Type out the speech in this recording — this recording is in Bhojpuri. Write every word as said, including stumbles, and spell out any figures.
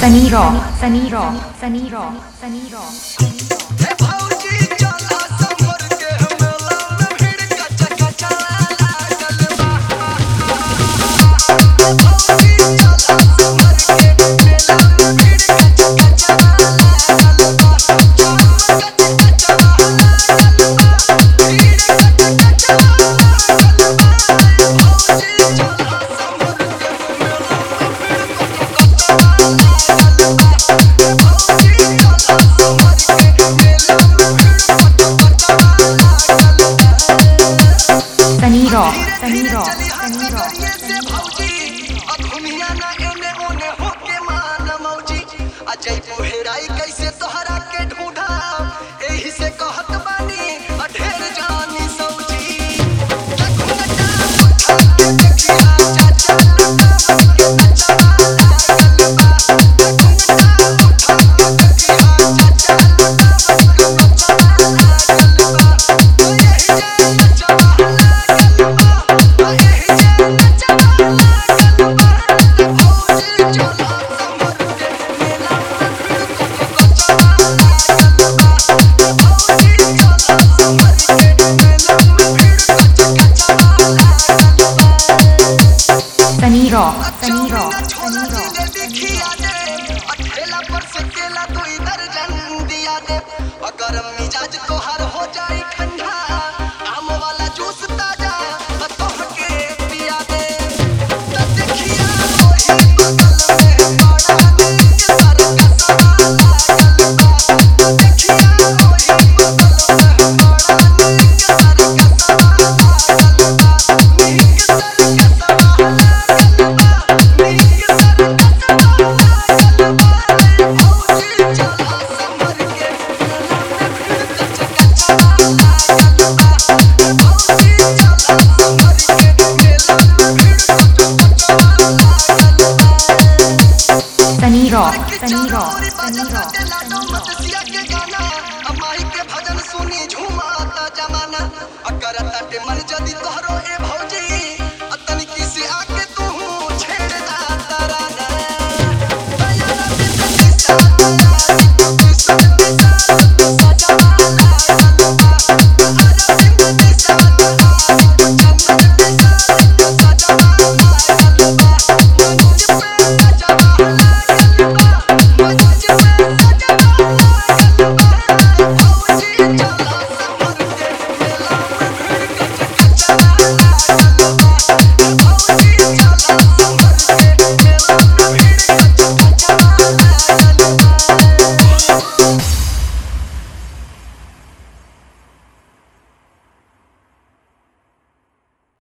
Sunny Rock, Sunny Rock, Sunny Rock, Sunny Rock. Sunny Rock, Sunny Rock, Sunny Rock. Ajay पोहराई कैसे तोहरा के ढूंढा एही से कहत बानी अढेर जानी सौजी लखनटा उठा के देखिया चाचा लुटा के अच्छा लागल बा लखनटा उठा के देखिया चाचा लुटा के अच्छा लागल बा एही जे अच्छा लागल बा एही जे अच्छा लागल बा भौजी चला संभर के मेला Sunny Rock, Sunny Rock, Sunny Rock. अकेला पर से केला तू इधर जन दिया दे अगर मिजाज को